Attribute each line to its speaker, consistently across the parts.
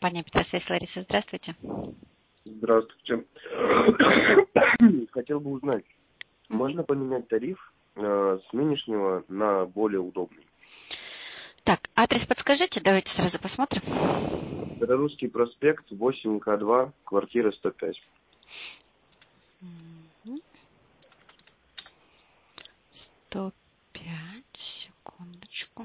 Speaker 1: компания «Петросвязь». Лариса, здравствуйте.
Speaker 2: Здравствуйте. Хотел бы узнать, можно поменять тариф с нынешнего на более удобный?
Speaker 1: Так, адрес подскажите, давайте сразу посмотрим.
Speaker 2: Русский проспект, 8К2, квартира 105.
Speaker 1: 105, секундочку.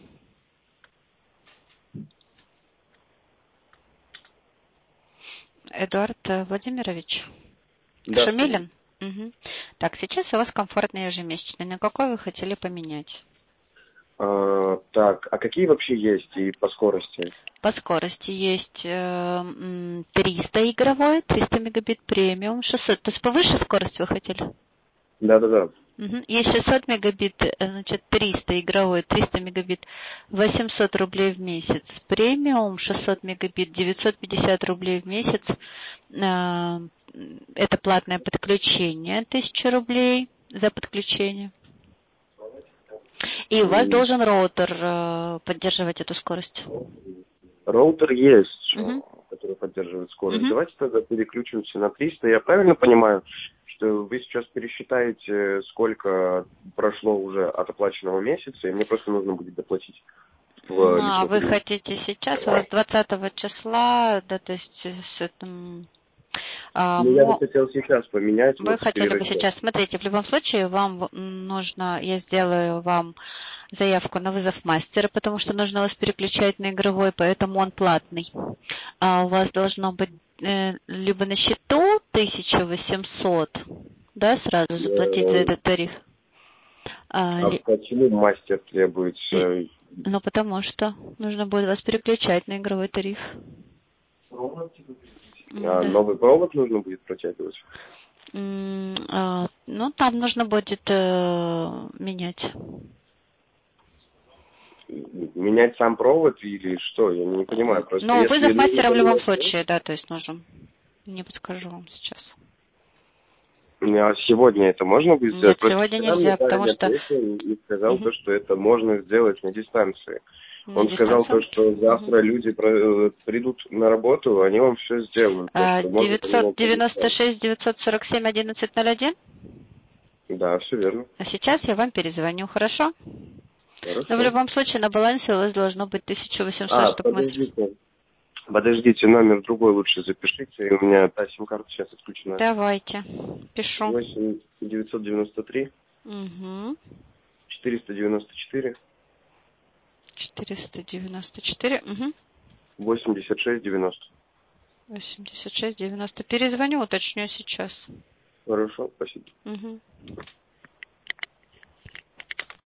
Speaker 1: Эдуард Владимирович
Speaker 2: Да,
Speaker 1: Шумилин? Угу. Так, сейчас у вас комфортный ежемесячный. На какой вы хотели поменять?
Speaker 2: Так, а какие вообще есть и по скорости?
Speaker 1: По скорости есть 300 игровой, 300 мегабит премиум, 600. То есть повыше скорость вы хотели?
Speaker 2: Да.
Speaker 1: Угу. Есть 600 мегабит, значит 300 игровой, 300 мегабит, 800 рублей в месяц. Премиум 600 мегабит, 950 рублей в месяц. Это платное подключение, 1000 рублей за подключение. И у вас должен роутер поддерживать эту скорость.
Speaker 2: Роутер есть, который поддерживает скорость. Давайте тогда переключимся на 300. Я правильно понимаю, что вы сейчас пересчитаете, сколько прошло уже от оплаченного месяца, и мне просто нужно будет доплатить?
Speaker 1: А вы хотите сейчас, у вас 20 числа, да, то есть с этим...
Speaker 2: я бы хотел сейчас поменять.
Speaker 1: Вы хотели бы сейчас. Смотрите, в любом случае вам нужно, я сделаю вам заявку на вызов мастера, потому что нужно вас переключать на игровой, поэтому он платный. А у вас должно быть либо на счету 1800, да, сразу заплатить за этот тариф.
Speaker 2: Почему мастер требуется?
Speaker 1: Ну, потому что нужно будет вас переключать на игровой тариф.
Speaker 2: Новый провод нужно будет протягивать?
Speaker 1: Ну, там нужно будет менять.
Speaker 2: Менять сам провод или что? Я не понимаю. Просто
Speaker 1: ну, вызов мастера в любом случае, да, то есть нужен. Не подскажу вам сейчас.
Speaker 2: А сегодня это можно будет сделать?
Speaker 1: Нет, сегодня нельзя, потому что...
Speaker 2: И сказал то, что это можно сделать на дистанции. Он сказал то, что завтра люди придут на работу, они вам все сделают.
Speaker 1: 996 947 1101?
Speaker 2: Да, все верно.
Speaker 1: А сейчас я вам перезвоню, хорошо?
Speaker 2: Хорошо.
Speaker 1: Но в любом случае на балансе у вас должно быть 1800, чтобы мы...
Speaker 2: Подождите, номер другой лучше запишите. У меня та сим-карта сейчас отключена.
Speaker 1: Давайте, пишу.
Speaker 2: 8 993 494
Speaker 1: 494
Speaker 2: 86 90.
Speaker 1: 86 90. Перезвоню, уточню сейчас.
Speaker 2: Хорошо, спасибо.